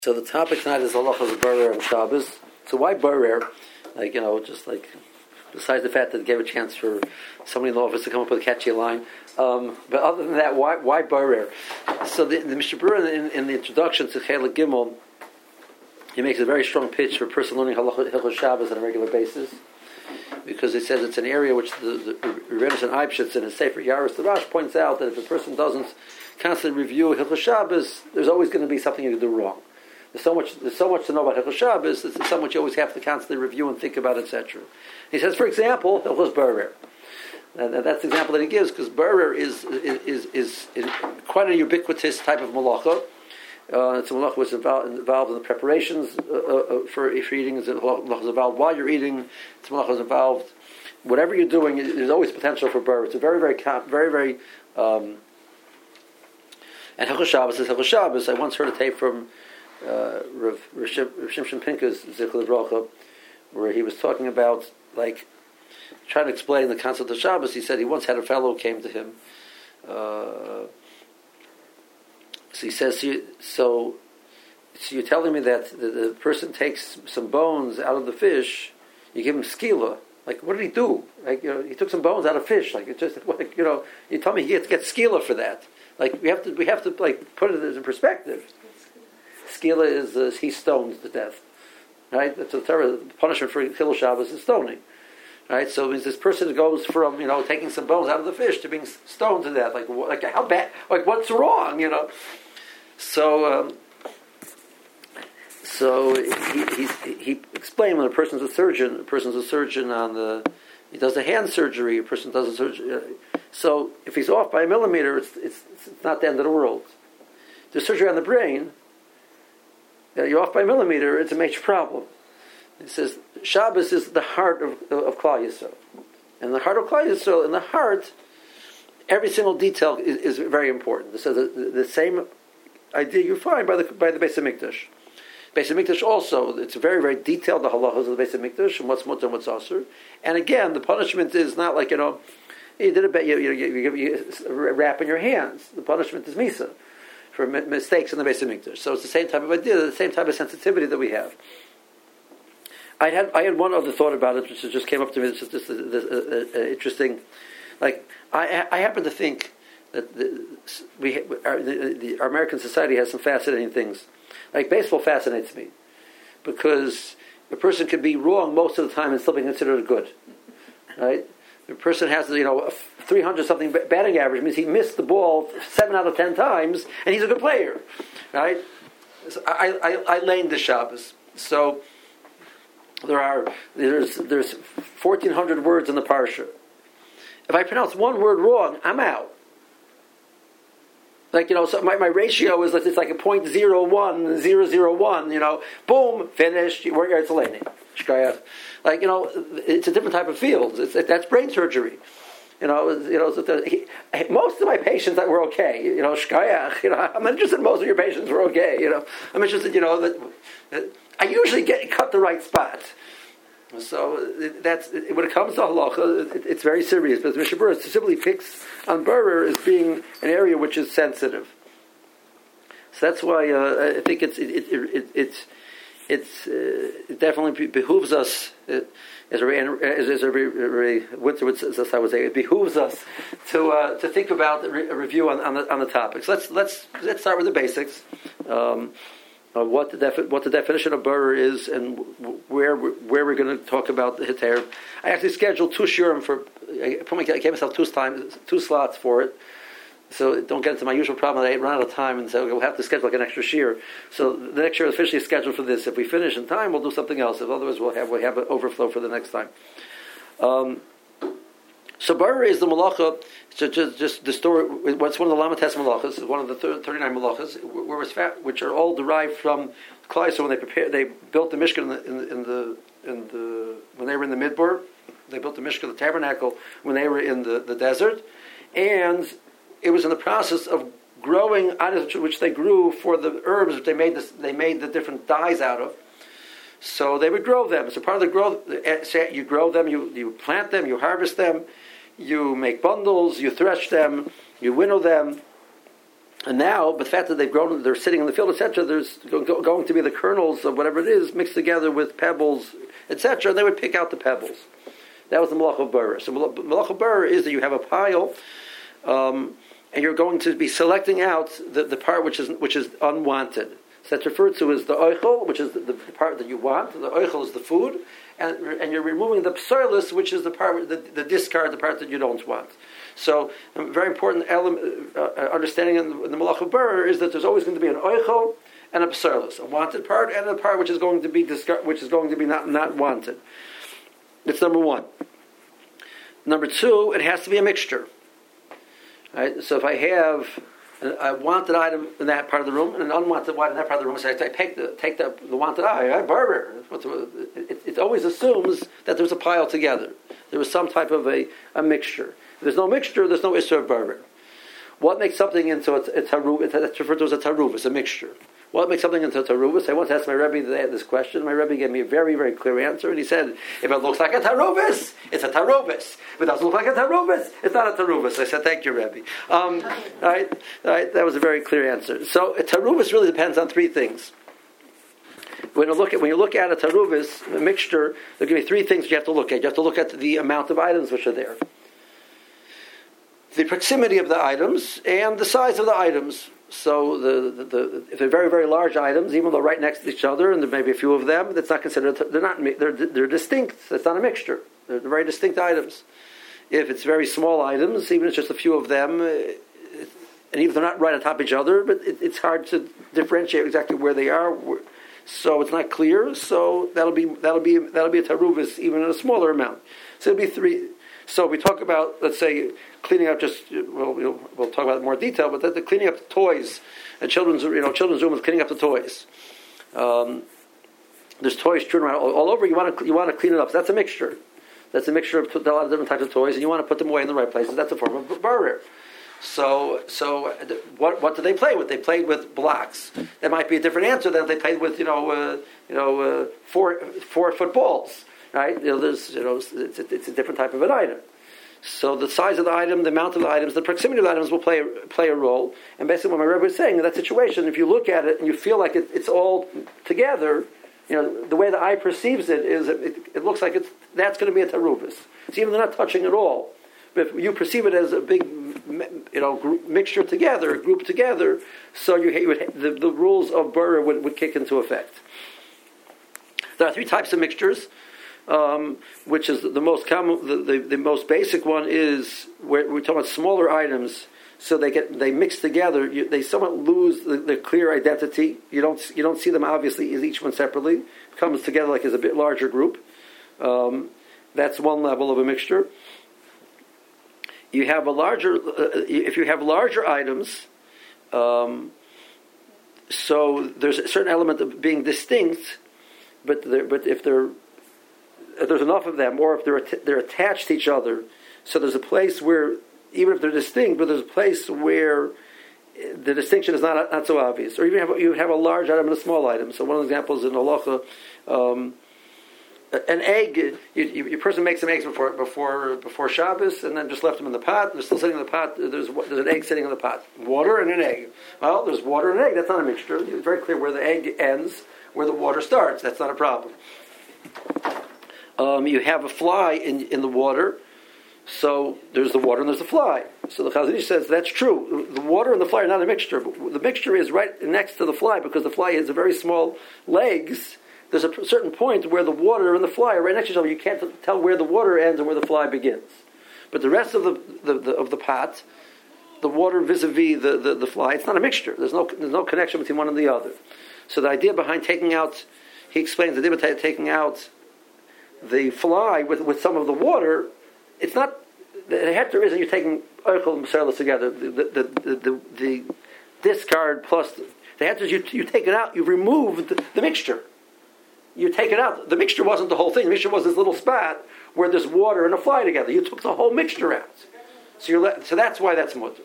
So the topic tonight is halachas of barer and Shabbos. So why barer? Just like besides the fact that it gave a chance for somebody in the office to come up with a catchy line. But other than that, why barer? So the Mishnah Berurah in the introduction to Chelik Gimel, he makes a very strong pitch for a person learning halachas Shabbos on a regular basis, because he says it's an area which the Rebbeinu and Eibshitz in his Sefer Yaros Tarash points out that if a person doesn't constantly review Hilchos Shabbos, there's always going to be something you can do wrong. There's so much to know about Hilchos Shabbos. It's so much you always have to constantly review and think about, etc. He says, for example, Hilchos Barer. And that's the example that he gives, because Barer is quite a ubiquitous type of malacha. It's a malacha which is involved in the preparations for eating. It's a malacha involved while you're eating. It's a malacha involved. Whatever you're doing, there's always potential for Barer. It's a very and Hilchos Shabbos is Hilchos Shabbos. I once heard a tape from Rav Shimshon Pinkus Zichron Livracha, where he was talking about trying to explain the concept of Shabbos. He said he once had a fellow who came to him. So he says, so you're telling me that the person takes some bones out of the fish, you give him skila. What did he do? He took some bones out of fish. You tell me he gets skila for that. We have to put it in perspective. Skila is he's stoned to death, right? That's a terrible punishment for Hilchos Shabbos is stoning, right? So it means this person goes from taking some bones out of the fish to being stoned to death. How bad? What's wrong? So he explained when a person's a surgeon he does a hand surgery. A person does a surgery. So if he's off by a millimeter, it's not the end of the world. The surgery on the brain, you're off by a millimeter, it's a major problem. It says Shabbos is the heart of Klal Yisrael, and the heart of Klal Yisrael, in the heart, every single detail is very important. So the same idea you find by the Beis Hamikdash. Beis Hamikdash also, it's very, very detailed, the halachas of the Beis Hamikdash, and what's mutar and what's asur. And again, the punishment is not you did a bit, you wrap in your hands. The punishment is misa for mistakes in the Beis Hamikdash. So it's the same type of idea, the same type of sensitivity that we have. I had one other thought about it, which just came up to me. It's just interesting. I happen to think that our American society has some fascinating things. Baseball fascinates me because a person can be wrong most of the time and still be considered good, right? The person has 300 something batting average, means he missed the ball 7 out of 10 times, and he's a good player, right? So I lane the Shabbos, so there's 1,400 words in the parsha. If I pronounce one word wrong, I'm out. So my ratio is it's like a 0.01, boom, finished, you work your Tzaleni. It's a different type of field. That's brain surgery. Most of my patients that were okay. I'm not interested in most of your patients were okay. I'm interested, that I usually cut the right spot. So that's when it comes to halacha, it's very serious. But the Mishnah Berurah specifically picks on barer as being an area which is sensitive. So that's why I think it definitely behooves us, as Ray Winter would say, it behooves us to think about a review on the topics. Let's start with the basics. What the definition of barer is, and where we're going to talk about the Heter. I actually scheduled 2 shiurim I gave myself 2 slots for it, so don't get into my usual problem that I run out of time and say we'll have to schedule an extra shiur. So the next shiur is officially scheduled for this. If we finish in time, we'll do something else. If otherwise, we'll have an overflow for the next time. So barer is the malacha. Just the story. What's one of the Lamates malachas? One of the 39 malachas, which are all derived from Klal. So when they built the Mishkan when they were in the Midbar, they built the Mishkan, the tabernacle, when they were in the desert, and it was in the process of growing, which they grew for the herbs that they made the different dyes out of. So they would grow them. So part of the growth, you grow them, you plant them, you harvest them. You make bundles, you thresh them, you winnow them, And now, but the fact that they've grown, they're sitting in the field, etc., there's going to be the kernels of whatever it is mixed together with pebbles, etc., and they would pick out the pebbles. That was the malach of burr. So malach of burr is that you have a pile, and you're going to be selecting out the part which is unwanted. So that's referred to as the oichel, which is the part that you want. The oichel is the food, and you're removing the psarlis, which is the part, the discard, the part that you don't want. So a very important element, understanding in the malach of burr is that there's always going to be an oichel and a psarlis, a wanted part and a part which is going to be which is going to be not wanted. That's number one. Number two, it has to be a mixture. Right? So if I have a wanted item in that part of the room and an unwanted item in that part of the room, so I take the wanted item, burr. It always assumes that there's a pile together. There was some type of a mixture. If there's no mixture, there's no issue of burr. What makes something into a taruv? It's referred to as a taruv. It's a mixture. What makes something into a taruv? I once asked my Rebbe this question. My Rebbe gave me a very, very clear answer, and he said, if it looks like a taruvis, it's a taruvis. If it doesn't look like a taruvis, it's not a taruvis. I said, thank you, Rebbe. Right? That was a very clear answer. So a taruvis really depends on three things. When you look at a taruvis, a mixture, there can be three things you have to look at. You have to look at the amount of items which are there, the proximity of the items, and the size of the items. So if they're very, very large items, even though right next to each other, and there may be a few of them, that's not considered. They're distinct. It's not a mixture. They're very distinct items. If it's very small items, even if it's just a few of them, and even if they're not right on top of each other, but it's hard to differentiate exactly where they are. So it's not clear. So that'll be a taruvis even in a smaller amount. So it'll be three. So we talk about, let's say, cleaning up. We'll talk about it in more detail. But the cleaning up the toys, and children's room is cleaning up the toys. There's toys strewn around all over. You want to clean it up. So that's a mixture. That's a mixture of a lot of different types of toys, and you want to put them away in the right places. That's a form of burr. So what do they play with? They played with blocks. That might be a different answer than if they played with 4 footballs. Right? It's a different type of an item. So the size of the item, the amount of the items, the proximity of the items will play a role. And basically, what my Rebbe was saying in that situation, if you look at it and you feel like it's all together, the way the eye perceives it is it looks like that's going to be a taruvis. So even they're not touching at all, but if you perceive it as a big, mixture together, group together, so the rules of burr would kick into effect. There are 3 types of mixtures. Which is the most common, the most basic one is where we're talking about smaller items, so they mix together. They somewhat lose the clear identity. You don't see them obviously as each one separately. It comes together like as a bit larger group. That's one level of a mixture. You have if you have larger items, so there's a certain element of being distinct, but if there's enough of them, or if they're attached to each other, so there's a place where, even if they're distinct, but there's a place where the distinction is not so obvious. Or even you have a large item and a small item. So one of the examples in halacha, an egg. Your person makes some eggs before Shabbos, and then just left them in the pot. They're still sitting in the pot. There's an egg sitting in the pot. Water and an egg. Well, there's water and an egg. That's not a mixture. It's very clear where the egg ends, where the water starts. That's not a problem. You have a fly in the water, so there's the water and there's the fly. So the Chazon Ish says that's true. The water and the fly are not a mixture, but the mixture is right next to the fly, because the fly has a very small legs. There's a certain point where the water and the fly are right next to each other. You can't tell where the water ends and where the fly begins. But the rest of the pot, the water vis-a-vis the fly, it's not a mixture. There's no connection between one and the other. So the idea behind taking out, he explains the idea behind taking out the fly with some of the water, it's not, the heter isn't you're taking oichel and psarlis together. The discard plus the heter is you take it out. You've removed the mixture. You take it out. The mixture wasn't the whole thing. The mixture was this little spot where there's water and a fly together. You took the whole mixture out. So that's why that's mutter.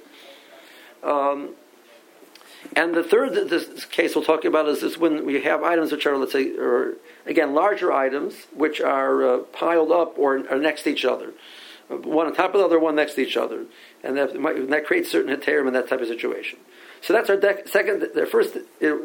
And the third this case we'll talk about is this, when we have items which are, let's say, or again, larger items which are piled up or are next to each other, one on top of the other, one next to each other, and that creates certain heterim in that type of situation. So that's our second. The first,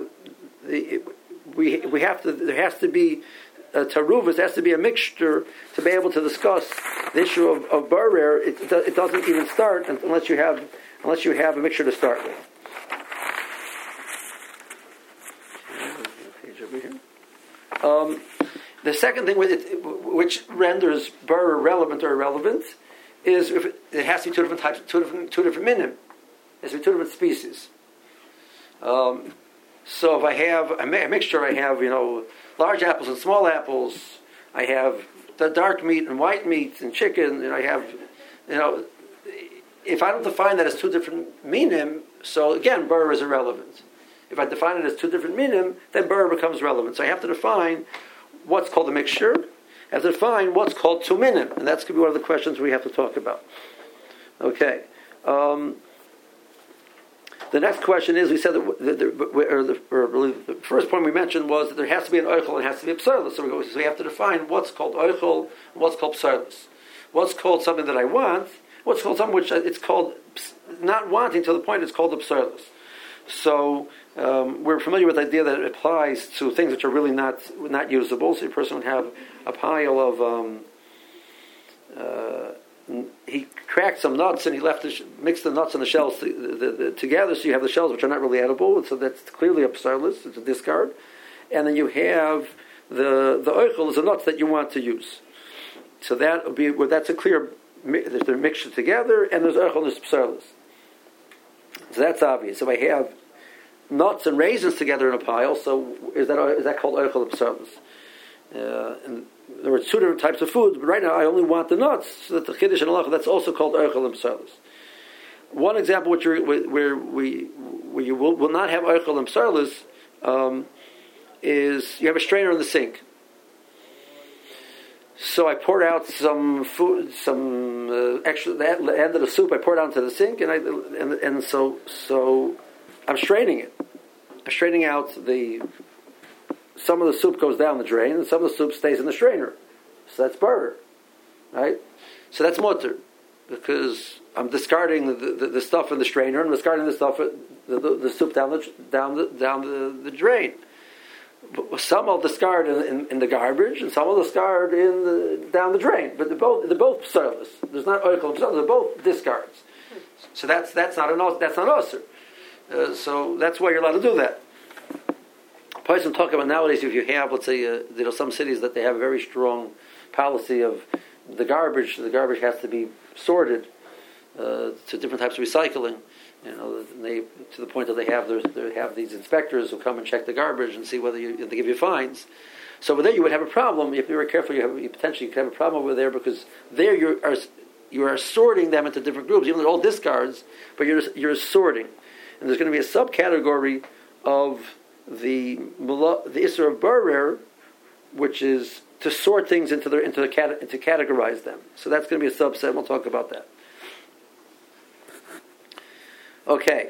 we have to. There has to be taruvas. There has to be a mixture to be able to discuss the issue of barer. It doesn't even start unless you have a mixture to start with. Page over here. The second thing with it, which renders barer relevant or irrelevant, is if it has to be two different types, two different minim. It has to be two different species. So if I have a mixture, I have large apples and small apples. I have the dark meat and white meat and chicken, and I have if I don't define that as two different minim, so again, barer is irrelevant. If I define it as two different minim, then barer becomes relevant. So I have to define what's called a mixture. I have to define what's called two minim, and that's going to be one of the questions we have to talk about. Okay. The next question is, we said that the first point we mentioned was that there has to be an oichel and it has to be a psarlis. So we have to define what's called oichel and what's called psarlis. What's called something that I want, what's called something which it's called not wanting to the point it's called a psarlis. So we're familiar with the idea that it applies to things which are really not usable. So a person would have a pile of he cracked some nuts and he mixed the nuts and the shells together, so you have the shells which are not really edible, so that's clearly a psarlis, it's a discard. And then you have the oichel is the nuts that you want to use. So that's a clear, they're mixed together, and there's oichel and there's psarlis. So that's obvious. If I have nuts and raisins together in a pile, so is that called oichel or psarlis? And there were two different types of foods, but right now I only want the nuts. So that the chiddush and halacha, that's also called oichel and psarlis. One example where you will not have oichel and psarlis is you have a strainer in the sink. So I poured out some food, some extra, the end of the soup I poured out into the sink, and so I'm straining it. I'm straining out some of the soup goes down the drain, and some of the soup stays in the strainer. So that's barer, right? So that's mutter, because I'm discarding the stuff in the strainer, and I'm discarding the stuff, the soup down the drain. Some I'll discard in the garbage, and some I'll discard down the drain. But they're both psarlis. There's not oichel and psarlis. They're both discards. So that's not usher. So that's why you're allowed to do that. I'm talking about nowadays, if you have, let's say, some cities that they have a very strong policy of the garbage has to be sorted to different types of recycling. To the point that they have these inspectors who come and check the garbage and see whether they give you fines. So over there you would have a problem. If you were careful, you potentially could have a problem over there, because there you are sorting them into different groups, even though they're all discards, but you're sorting. And there's going to be a subcategory of the Isser of barer, which is to sort things to categorize them. So that's going to be a subset, and we'll talk about that. Okay.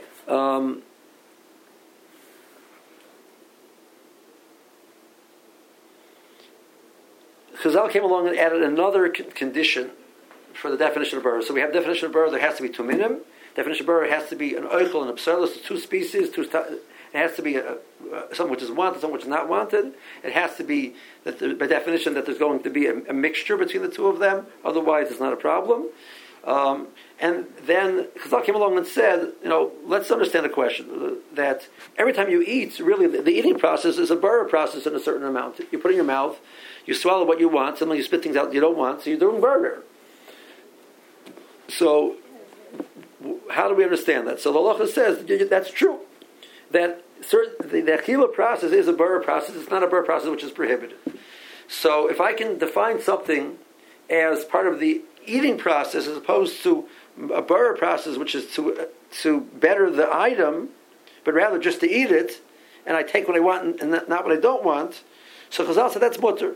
Chazal came along and added another condition for the definition of barer. So we have definition of barer, there has to be two minim. Definition of barer has to be an oichel and a psarlis, two species, it has to be something which is wanted, something which is not wanted. It has to be, by definition, that there's going to be a mixture between the two of them. Otherwise, it's not a problem. And then Chazal came along and said, let's understand the question, that every time you eat, really, the eating process is a barer process in a certain amount. You put it in your mouth, you swallow what you want, sometimes you spit things out you don't want, so you're doing barer. So, how do we understand that? So the halacha says that's true. That the achila process is a barer process. It's not a barer process which is prohibited. So if I can define something as part of the eating process as opposed to a barer process which is to better the item, but rather just to eat it, and I take what I want and not what I don't want, so Chazal said that's mutter.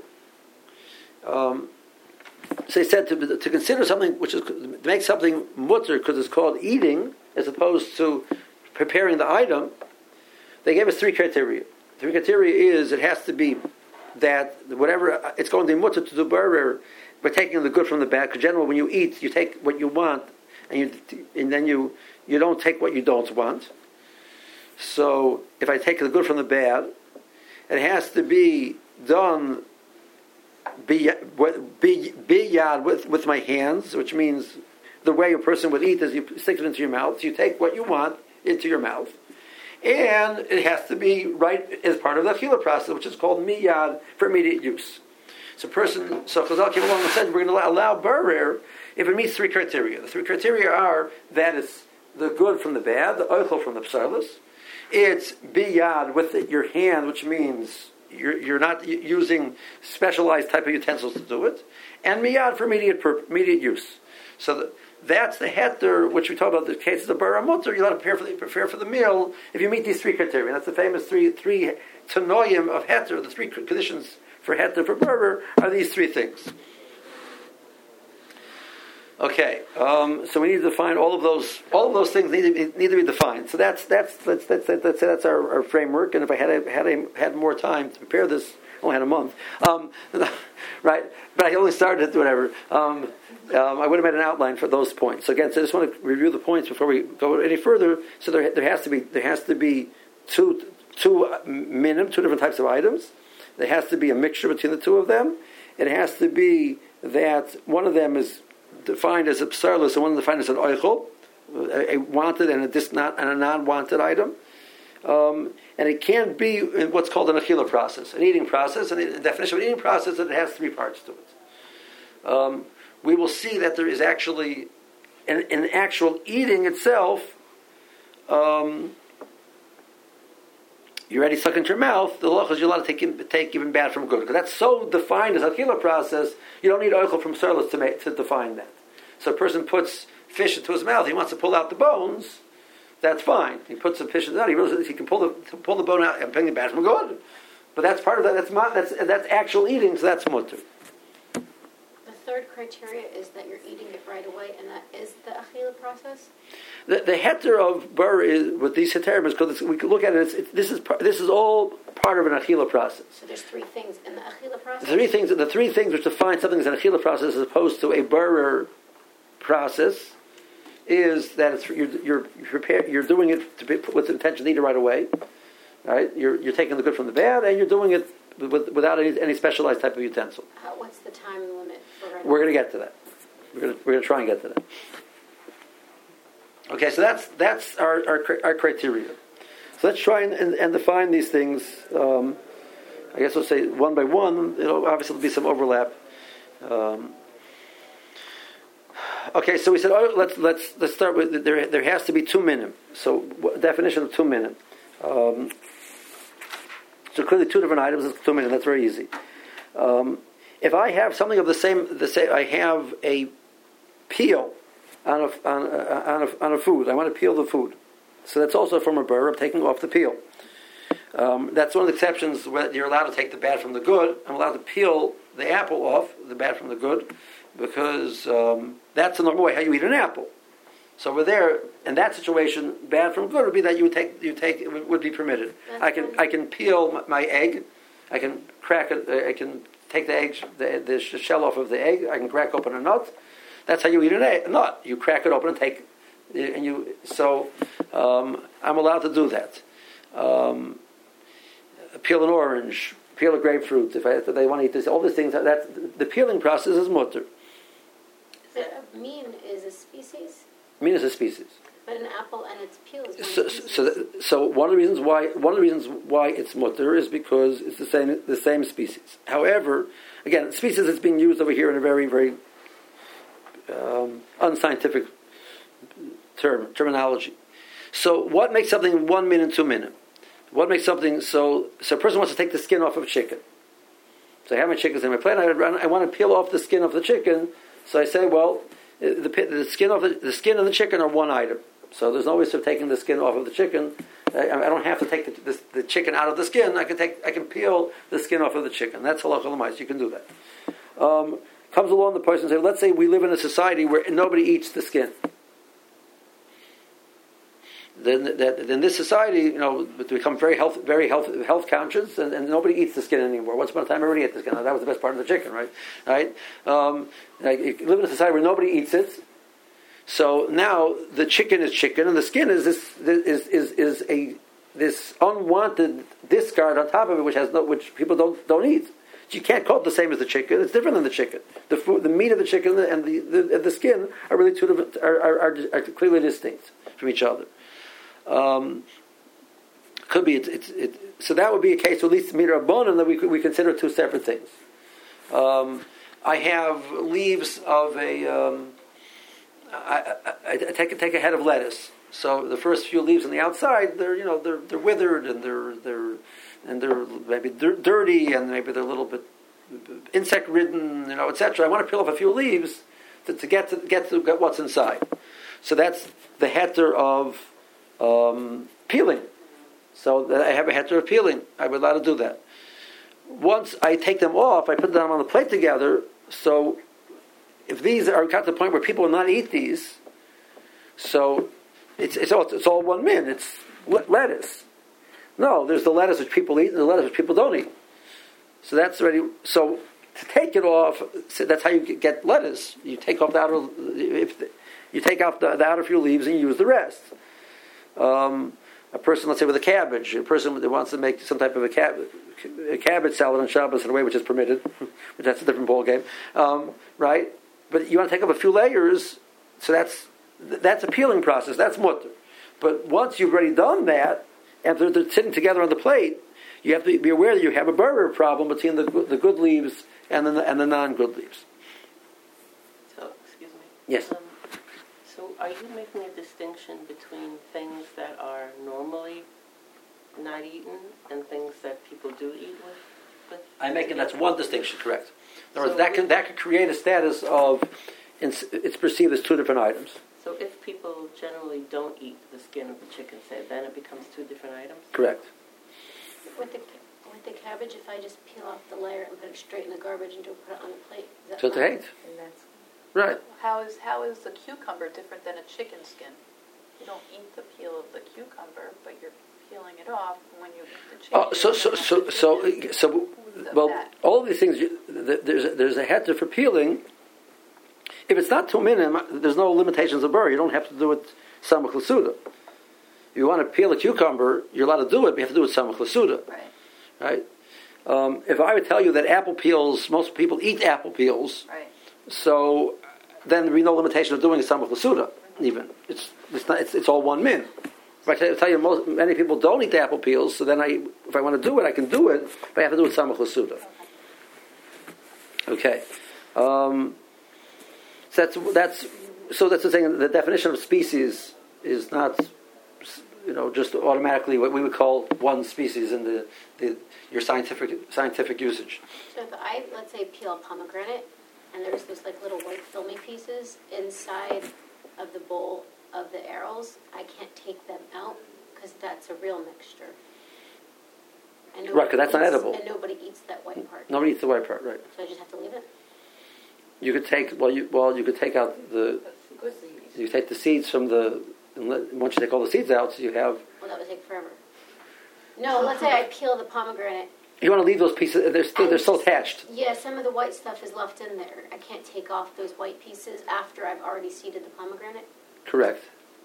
So he said to consider something which is, to make something mutter because it's called eating as opposed to preparing the item, they gave us three criteria. Three criteria is it has to be that whatever it's going to be mutter to do barer by taking the good from the bad. Because generally, when you eat, you take what you want, and then you don't take what you don't want. So if I take the good from the bad, it has to be done biyad with my hands, which means the way a person would eat is you stick it into your mouth. So you take what you want into your mouth. And it has to be right as part of the achila process, which is called miyad, for immediate use. So Chazal came along and said, we're going to allow barer if it meets three criteria. The three criteria are that it's the good from the bad, the oichel from the psalus. It's biyad with your hand, which means you're not using specialized type of utensils to do it, and miyad for immediate use. So that's the heter, which we talk about the cases of bar mutter. You're allowed to prepare for the meal if you meet these three criteria. And that's the famous three tanoim of heter. The three conditions for heter for bar are these three things. Okay, so we need to define all of those. All of those things need to be defined. So that's our framework. And if I had more time to prepare this, I only had a month, right? But I only started whatever. I would have made an outline for those points. So again, I just want to review the points before we go any further. So there has to be two different types of items. There has to be a mixture between the two of them. It has to be that one of them is defined as a psarlus and one is defined as an oichel, a wanted and a non-wanted item. And it can't be in what's called an achila process, an eating process. And the definition of an eating process is that it has three parts to it. We will see that there is actually, in actual eating itself, you're already stuck into your mouth. The law is you're allowed to take even bad from good, because that's so defined as a achila process. You don't need oichel from psarlus to define that. So a person puts fish into his mouth. He wants to pull out the bones. That's fine. He puts the fish in out. He realizes he can pull the bone out and bring it bad from good. But that's part of that. That's actual eating. So that's mutter. The third criteria is that you're eating it right away, and that is the achila process. The heter of bar is with these heterim is because we can look at it. This is all part of an achila process. So there's three things in the achila process. The three things which define something as an achila process as opposed to a barer process is that it's you're doing it with the intention to eat it right away. Right? You're taking the good from the bad, and you're doing it without any specialized type of utensil. What's the time limit for right We're going to get to that. We're going to try and get to that. Okay, so that's our criteria. So let's try and define these things. I guess we'll say one by one. Obviously there'll be some overlap. Okay, so we said let's start with there has to be 2 minim. So definition of 2 minim. So clearly two different items is 2 minim. That's very easy. If I have something of the same, I have a peel on a food. I want to peel the food. So that's also from a bar of taking off the peel. That's one of the exceptions where you're allowed to take the bad from the good. I'm allowed to peel the apple off, the bad from the good, because that's the normal way how you eat an apple. So over there, in that situation, bad from good would be that you take it would be permitted. I can peel my egg. I can crack it. I can take the egg, the shell off of the egg. I can crack open a nut. That's how you eat a nut. You crack it open and take, and you. So I'm allowed to do that. Peel an orange, peel a grapefruit. If they want to eat this, all these things. The peeling process is mutter. Mean is a species. Mean is a species. But an apple and its peel is so one of the reasons why it's mutter is because it's the same species. However, again, species is being used over here in a very, very unscientific terminology. So what makes something 1 minute, 2 minute? What makes something so a person wants to take the skin off of a chicken. So I have my chickens in my plate. I want to peel off the skin of the chicken. So I say, well, the skin and the chicken are one item. So there's no waste of taking the skin off of the chicken. I don't have to take the chicken out of the skin. I can peel the skin off of the chicken. That's halakha l'mais. You can do that. Comes along the person and says, let's say we live in a society where nobody eats the skin. Then this society, become very health conscious, and nobody eats the skin anymore. Once upon a time, everybody ate the skin. That was the best part of the chicken, right? You live in a society where nobody eats it. So now the chicken is chicken, and the skin is this unwanted discard on top of it, which people don't eat. You can't call it the same as the chicken. It's different than the chicken. The food, the meat of the chicken and the skin are really two different, are clearly distinct from each other. Could be so that would be a case, at least meat or bone, and that we consider two separate things. I have leaves of I take a head of lettuce. So the first few leaves on the outside, they're withered and they're maybe dirty and maybe they're a little bit insect ridden, etc. I want to peel off a few leaves to get what's inside. So that's the heter of peeling. So I have a heter of peeling. I would allow to do that. Once I take them off, I put them on the plate together. So if these are got to the point where people will not eat these, so it's all one min. It's lettuce. No, there's the lettuce which people eat and the lettuce which people don't eat. So that's already. So to take it off, that's how you get lettuce. You take off the outer. You take off the outer few leaves and you use the rest. A person, let's say, with a cabbage, a person that wants to make some type of a cabbage salad on Shabbos in a way which is permitted, but that's a different ball game, right? But you want to take up a few layers, so that's a peeling process. That's mutter. But once you've already done that, and they're sitting together on the plate, you have to be aware that you have a burger problem between the good leaves and the non-good leaves. So, excuse me. Yes. So, are you making a distinction between things that are normally not eaten and things that people do eat with? I'm making that's one distinction, correct. In other words, that could create a status of it's perceived as two different items. So if people generally don't eat the skin of the chicken, say, then it becomes two different items? Correct. With the cabbage, if I just peel off the layer and put it straight in the garbage and put it on a plate, is that So to hate. Right. How is the cucumber different than a chicken skin? You don't eat the peel of the cucumber, but you're peeling it off when you eat the chicken. Well, all of these things. There's a heter for peeling. If it's not 2 minim, there's no limitations of burr. You don't have to do it samach l'suda. If you want to peel a cucumber, you're allowed to do it, but you have to do it samach l'suda. Right. If I would tell you that apple peels, most people eat apple peels. Right. So then there'd be no limitation of doing a samach l'suda. Even it's all one min. If I tell you many people don't eat the apple peels, so then if I want to do it, I can do it, but I have to do it samach l'suda. Okay. So that's the thing. The definition of species is not, just automatically what we would call one species in your scientific usage. So if I, let's say, peel a pomegranate, and there's those little white filmy pieces inside of the bowl of the arrows, I can't take them out because that's a real mixture. Right, because that's not edible. And nobody eats that white part. Nobody eats the white part, right? So I just have to leave it. You could take you could take out you take the seeds from once you take all the seeds out, so you have. Well, that would take forever. No, let's say I peel the pomegranate. You want to leave those pieces? They're still attached. Yeah, some of the white stuff is left in there. I can't take off those white pieces after I've already seeded the pomegranate. Correct.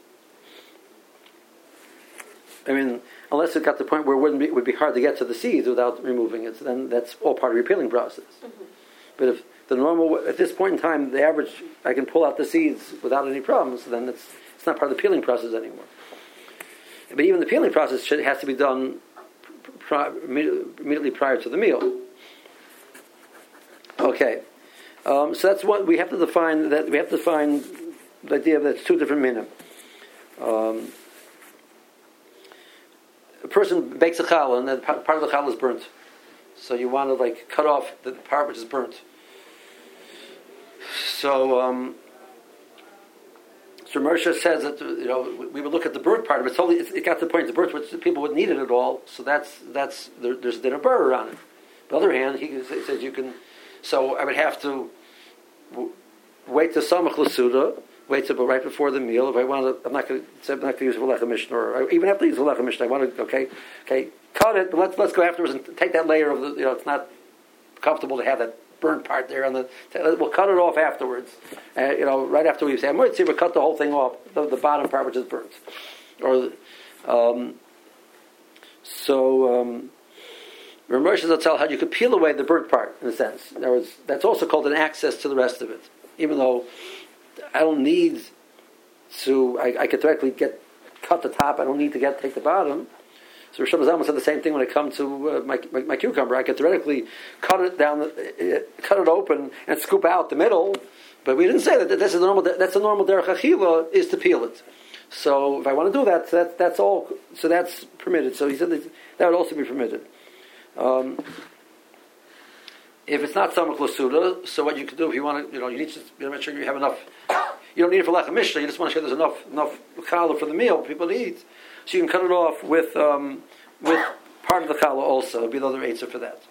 I mean, unless it got to the point where it would be hard to get to the seeds without removing it, then that's all part of your peeling process. Mm-hmm. But if the normal, at this point in time, the average, I can pull out the seeds without any problems, then it's not part of the peeling process anymore. But even the peeling process has to be done immediately prior to the meal. Okay, so that's what we have to define. That we have to define the idea that it's two different minim. A person bakes a challah, and then part of the challah is burnt. So you want to cut off the part which is burnt. So Moshe says that we would look at the burnt part of it. It got to the point the burnt which people wouldn't eat it at all. So there's a dinner burr on it. On the other hand, he says you can. So I would have to wait to samach l'suda, wait till right before the meal. If I want to, I'm not going to use V'lecha Mishnah, or I even have to use V'lecha Mishnah. I want to cut it, but let's go afterwards and take that layer of the. It's not comfortable to have that burnt part there on we'll cut it off afterwards. Right after we say we'll cut the whole thing off, the bottom part which is burnt, or So Ramesh Zatzal how you could peel away the burnt part in a sense. In other words, that's also called an access to the rest of it. Even though I don't need to, I could directly cut the top. I don't need to take the bottom. So Rosh Hashanah said the same thing when it comes to my cucumber. I could theoretically cut it down, cut it open, and scoop out the middle. But we didn't say that. That's a normal derech achila is to peel it. So if I want to do that, that's all. So that's permitted. So he said that would also be permitted. If it's not samach l'suda, so what you can do if you want to, you need to make sure you have enough. You don't need it for lechem mishnah. You just want to make sure there's enough challah for the meal people to eat. So you can cut it off with part of the challah also. It'll be the other eitzah for that.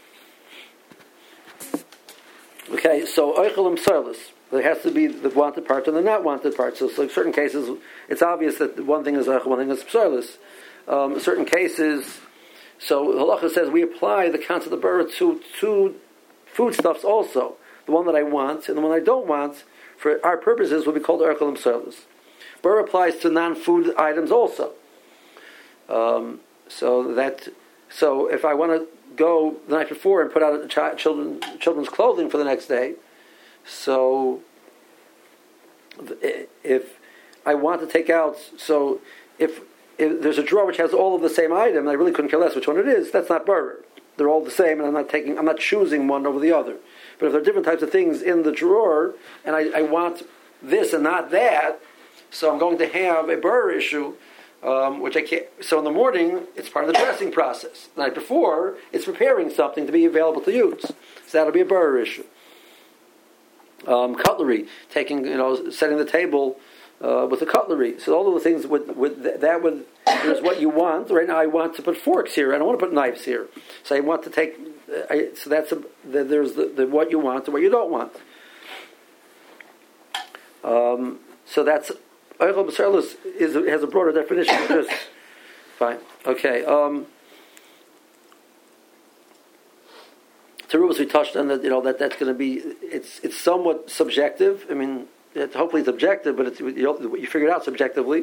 Okay, so oichel imsarlis. There has to be the wanted part and the not wanted part. So in certain cases, it's obvious that one thing is oichel, one thing is psarlis. Certain cases, so the halacha says we apply the concept of bara to two foodstuffs also. The one that I want and the one I don't want, for our purposes, will be called oichel imsarlis. Bara applies to non-food items also. So if I want to go the night before and put out children's clothing for the next day, so if I want to take out, so if there's a drawer which has all of the same item, and I really couldn't care less which one it is, that's not burr. They're all the same, and I'm not choosing one over the other. But if there are different types of things in the drawer, and I want this and not that, so I'm going to have a burr issue. Which I can't. So in the morning, it's part of the dressing process. The night before, it's preparing something to be available to use. So that'll be a burr issue. Cutlery, setting the table with the cutlery. So all of the things there's what you want. Right now, I want to put forks here. I don't want to put knives here. So I want to take. There's the what you want and what you don't want. So that's. Oichel b'sarlis has a broader definition of this. Fine. Okay. Terubas we touched on that. That's going to be. It's somewhat subjective. I mean, hopefully it's objective, but you figure it out subjectively.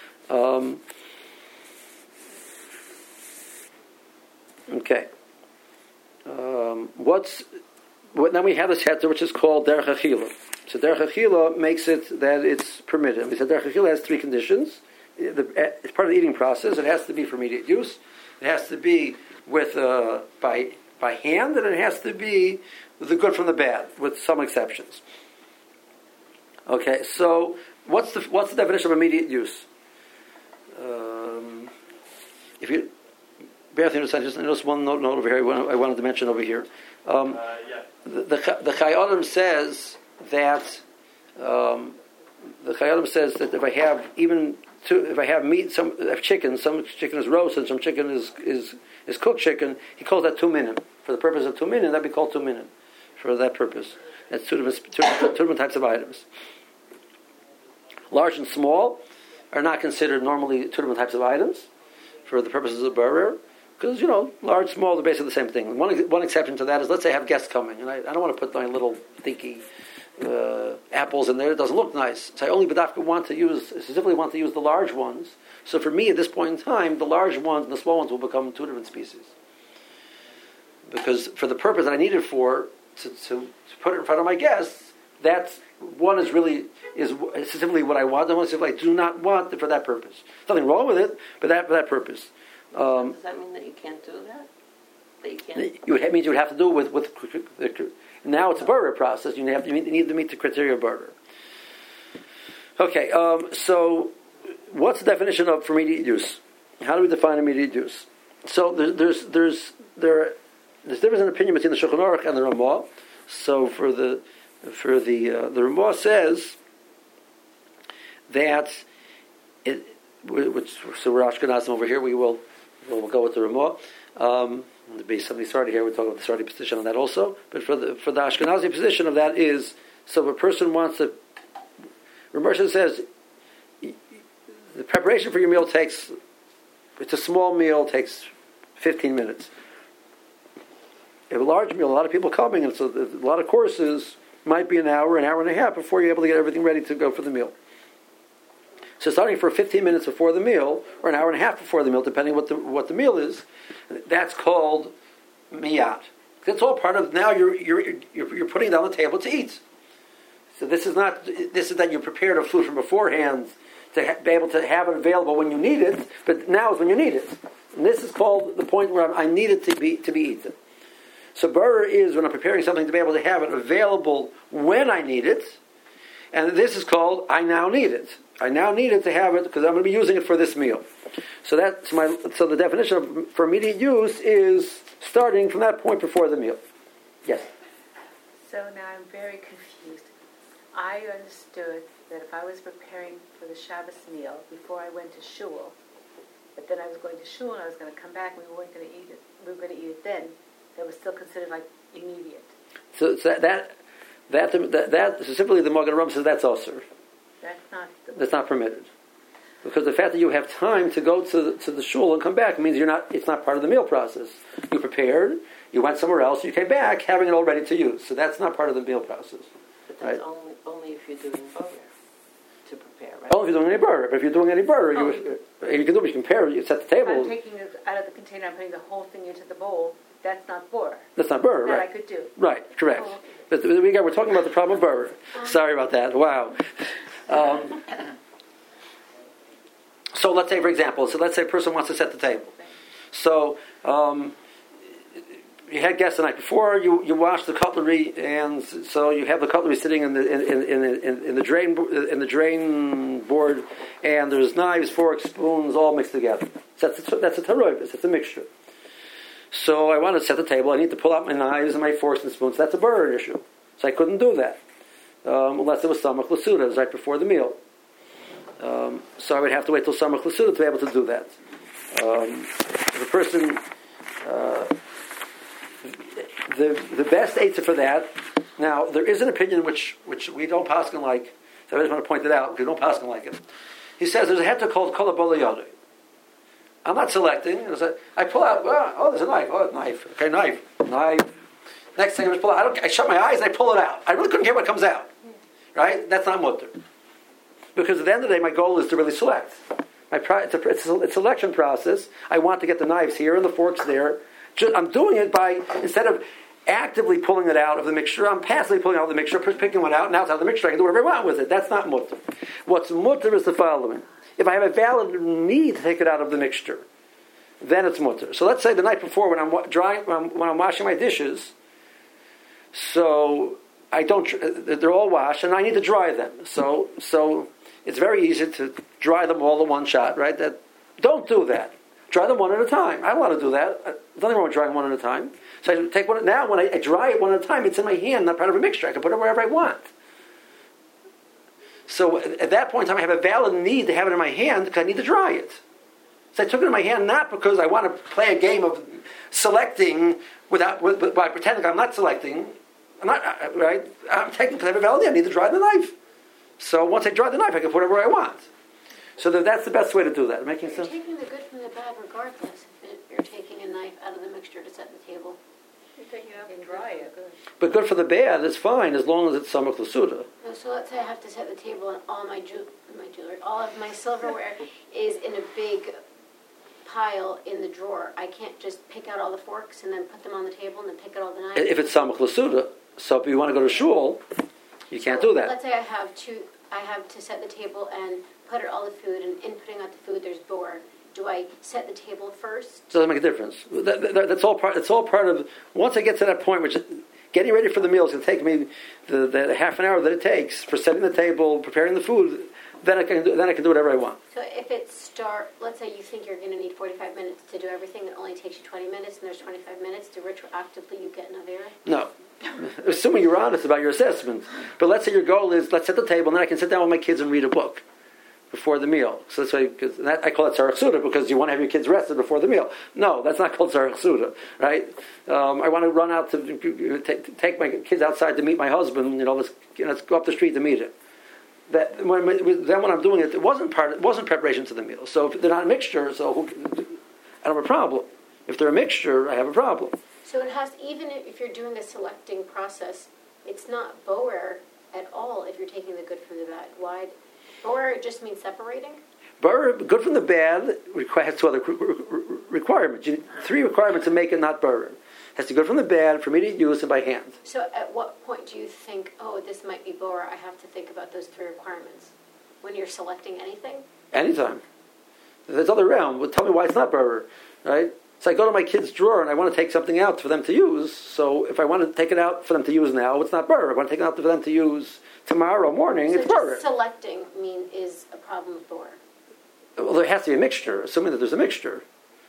Okay. Now we have this heter which is called derech achila. So derech achila makes it that it's permitted. We said derech achila has three conditions. It's part of the eating process. It has to be for immediate use. It has to be with by hand, and it has to be with the good from the bad, with some exceptions. Okay, so what's the definition of immediate use? If you bear with me, just one note over here. I wanted to mention over here. The Chai Adam says that if I have meat, if chicken, some chicken is roasted, some chicken is cooked chicken, he calls that 2 minim. For the purpose of 2 minim, that'd be called 2 minim. For that purpose, that's two different types of items. Large and small are not considered normally 2 different types of items for the purposes of barer. Because, large, small, they're basically the same thing. One exception to that is, let's say I have guests coming, and I don't want to put my little dinky apples in there. It doesn't look nice. So I only specifically want to use the large ones. So for me, at this point in time, the large ones and the small ones will become 2 different species. Because for the purpose that I need it for, to put it in front of my guests, that's one is specifically what I want. The one is I do not want it for that purpose. Nothing wrong with it, but for that purpose. Does that mean that you can't do that? That you can't? It means you would have to do it with now it's a burger process. You need to meet the criteria of burger. Okay, so what's the definition for immediate use? How do we define immediate use? So there's difference in opinion between the Shulchan Aruch and the Ramah. So for the Ramah says that so we're Ashkenazim over here. We'll go with the Ramah. There'll be somebody started here. We'll talk about the starting position on that also. But for the Ashkenazi position of that is, so if a person wants to, Ramah says the preparation for your meal it's a small meal, takes 15 minutes. If a large meal, a lot of people coming, and so a lot of courses, might be an hour and a half before you're able to get everything ready to go for the meal. So starting for 15 minutes before the meal, or an hour and a half before the meal, depending what the meal is, that's called miyat. That's all part of, now you're putting it on the table to eat. So this is that you prepared a food from beforehand to be able to have it available when you need it, but now is when you need it. And this is called the point where I need it to be eaten. So burr is when I'm preparing something to be able to have it available when I need it, and this is called I now need it. I now need it to have it because I'm going to be using it for this meal. So so the definition for immediate use is starting from that point before the meal. Yes? So now I'm very confused. I understood that if I was preparing for the Shabbos meal before I went to shul, but then I was going to shul and I was going to come back and we weren't going to eat it. We were going to eat it then. That was still considered like immediate. So that specifically the Magen Ram says that's also. That's not permitted. Because the fact that you have time to go to the shul and come back means it's not part of the meal process. You prepared, you went somewhere else, you came back having it all ready to use. So that's not part of the meal process. But that's only if you're doing borer to prepare, right? Only if you're doing any burr. But if you're doing any burr, you can do it. You compare it. You set the table. If I'm taking it out of the container, I'm putting the whole thing into the bowl. That's not burr. That's not burr, right? That I could do. Right, correct. Oh, okay. But we're talking about the problem of burr. Sorry about that. Wow. So let's say, for example, let's say a person wants to set the table. So you had guests the night before. You washed the cutlery, and so you have the cutlery sitting in the drain board, and there's knives, forks, spoons, all mixed together. So that's a taroivus. It's a mixture. So I want to set the table. I need to pull out my knives and my forks and spoons. That's a burr issue. So I couldn't do that unless it was samach l'suda. It was right before the meal. So I would have to wait till samach l'suda to be able to do that. The person, the best eitzah for that. Now there is an opinion which we don't paskin like. So I just want to point it out because we don't paskin like it. He says there's a heta called kol ha'bolayadei. I'm not selecting. I pull out. Oh, there's a knife. Oh, knife. Okay, knife. Next thing I just pull out. I shut my eyes and I pull it out. I really couldn't care what comes out. Right? That's not mutter. Because at the end of the day, my goal is to really select. It's a selection process. I want to get the knives here and the forks there. I'm doing it by, instead of actively pulling it out of the mixture, I'm passively pulling out of the mixture, picking one out. Now it's out of the mixture. I can do whatever I want with it. That's not mutter. What's mutter is the following. If I have a valid need to take it out of the mixture, then it's mutter. So let's say the night before when I'm washing my dishes, so they're all washed and I need to dry them. So it's very easy to dry them all in one shot, right? Don't do that. Dry them one at a time. I don't want to do that. There's nothing wrong with drying one at a time. So I take one. Now when I dry it one at a time, it's in my hand, not part of a mixture. I can put it wherever I want. So at that point in time, I have a valid need to have it in my hand because I need to dry it. So I took it in my hand not because I want to play a game of selecting by pretending I'm not selecting. I'm not, right? I'm taking because I have a valid need. I need to dry the knife. So once I dry the knife, I can put it wherever I want. So that's the best way to do that. Making sense? You're taking the good from the bad regardless. If you're taking a knife out of the mixture to set the table. You're taking it out and dry it. But good for the bad is fine as long as it's samach l'suda. So let's say I have to set the table and all my jewelry, all of my silverware is in a big pile in the drawer. I can't just pick out all the forks and then put them on the table and then pick out all the knives. If it's samach l'suda, so if you want to go to shul, you can't do that. Let's say I have to set the table and put all the food, and in putting out the food there's bore. Do I set the table first? It doesn't make a difference. That's all part. It's all part of. Once I get to that point, which getting ready for the meal is going to take me the half an hour that it takes for setting the table, preparing the food. Then I can do whatever I want. So if let's say you think you're going to need 45 minutes to do everything, it only takes you 20 minutes, and there's 25 minutes. Do retroactively you get an avera? No. Assuming you're honest about your assessment. But let's say your goal is, let's set the table, and then I can sit down with my kids and read a book before the meal. So that's why, I call it tzarech suda, because you want to have your kids rested before the meal. No, that's not called tzarech suda, right? I want to run out to take my kids outside to meet my husband. Let's go up the street to meet him. Then when I'm doing it, it wasn't preparation to the meal. So if they're not a mixture, so I don't have a problem. If they're a mixture, I have a problem. So it has, even if you're doing a selecting process, it's not boer at all if you're taking the good from the bad. Why? Or it just means separating? Borer, good from the bad, has two other requirements. 3 requirements to make it not borer. It has to be good from the bad, for immediate use, and by hand. So at what point do you think, oh, this might be borer, I have to think about those 3 requirements? When you're selecting anything? Anytime. There's other realm. Well, tell me why it's not borer, right? So I go to my kid's drawer and I want to take something out for them to use. So if I want to take it out for them to use now, it's not borer. If I want to take it out for them to use tomorrow morning, it's borer. So selecting is a problem with borer? Well, there has to be a mixture, assuming that there's a mixture.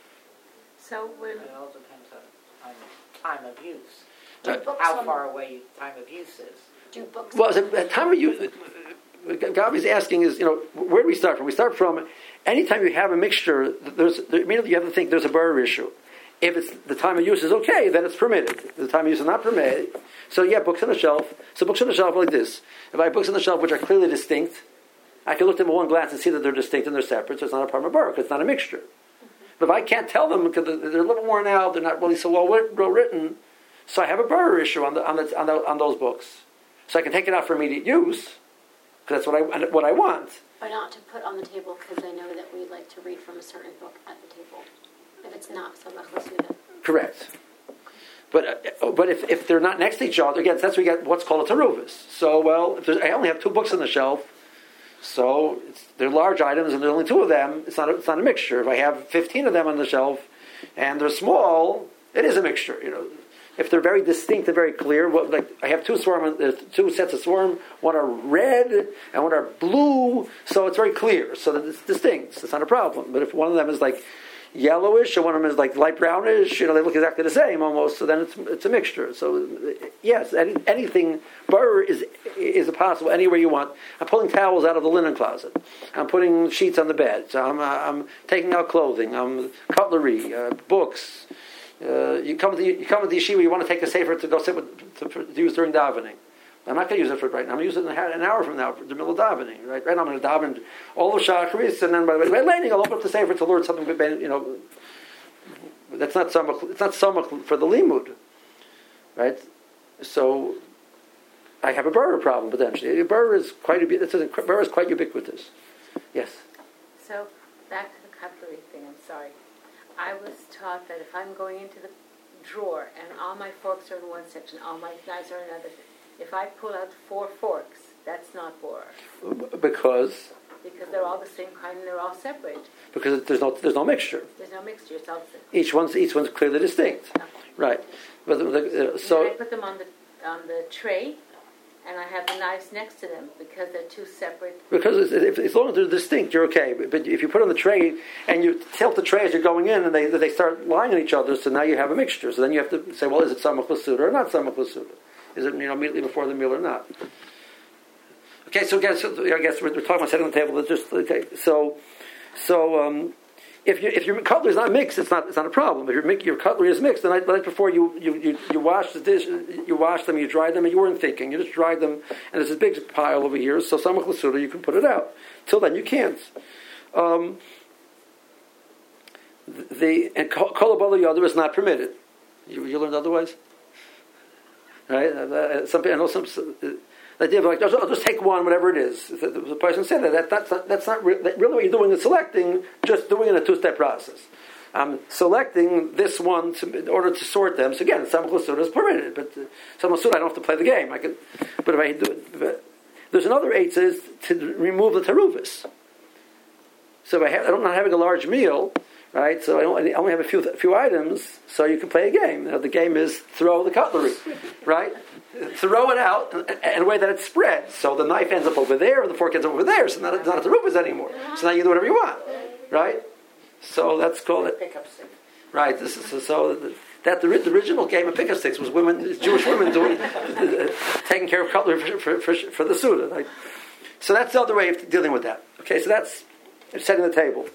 So when It all depends on time of use. Do books How on- far away time of use is. Do books... Well, the time of use, Gabi's asking is, where do we start from? We start from, anytime you have a mixture, immediately you have to think there's a borer issue. If it's the time of use is okay, then it's permitted. If the time of use is not permitted, so books on the shelf. So books on the shelf are like this. If I have books on the shelf which are clearly distinct, I can look at them at one glance and see that they're distinct and they're separate, so it's not a problem of borer, because it's not a mixture. But if I can't tell them because they're a little worn out, they're not really so well written, so I have a borer issue on those books. So I can take it out for immediate use, because that's what I want. But not to put on the table because I know that we like to read from a certain book at the table. If it's not Samach Lasuda. Correct. But if they're not next to each other, again, that's where you get what's called a teruvis. So, I only have 2 books on the shelf, so they're large items and there are only 2 of them. It's not a mixture. If I have 15 of them on the shelf and they're small, it is a mixture. If they're very distinct and very clear, I have 2 sets of swarm. One are red and one are blue, so it's very clear. So that it's distinct. It's not a problem. But if one of them is like yellowish and one of them is like light brownish, they look exactly the same almost. So then it's a mixture. So yes, anything borer is possible anywhere you want. I'm pulling towels out of the linen closet. I'm putting sheets on the bed. So I'm taking out clothing. Cutlery, books. You come to the yeshiva, you want to take a sefer to go sit to use during davening. I'm not going to use it for right now. I'm going to use it in an hour from now, for the middle of davening. Right now I'm going to daven all of shacharis, and then by laning I'll open up the sefer to learn something. That's not samach. It's not samach for the limud, right? So I have a borer problem potentially. Borer is quite ubiquitous. Yes. So back to the cutlery thing. I'm sorry. I was taught that if I'm going into the drawer and all my forks are in one section, all my knives are in another, if I pull out 4 forks, that's not borer. Because they're all the same kind and they're all separate. Because there's no mixture. There's no mixture. It's all the same. Each one's clearly distinct. Okay. Right. But so then I put them on the tray, and I have the knives next to them because they're 2 separate. Because as long as they're distinct, you're okay. But if you put on the tray and you tilt the tray as you're going in, and they start lying on each other, so now you have a mixture. So then you have to say, well, is it samach l'suda or not samach l'suda? Is it immediately before the meal or not? Okay, so I guess we're talking about setting the table. But just okay. So if your cutlery is not mixed, it's not a problem. If your cutlery is mixed, the night before you wash the dish, you wash them, you dry them, and you weren't thinking. You just dried them, and there's this big pile over here. So samach l'suda, you can put it out. Till then, you can't. And kol ha'bala yada is not permitted. You learned otherwise, right? I know some. The idea of I'll just take one, whatever it is. The person said that's not really what you're doing is selecting, just doing it in a 2-step process. Selecting this one in order to sort them. So again, samach l'suda is permitted, but samach l'suda I don't have to play the game. But if I do it, there's another 8 says to remove the teruvis. So if I'm not having a large meal, right? So I only have a few items, so you can play a game. The game is throw the cutlery, right? Throw it out in a way that it's spread. So the knife ends up over there, and the fork ends up over there. So it's not a teruvis anymore. So now you can do whatever you want, right? So that's called it. Pick up stick. Right. This is that the original game of pick-up sticks was Jewish women taking care of cutlery for the Suda. Right? So that's the other way of dealing with that. Okay, so that's setting the table.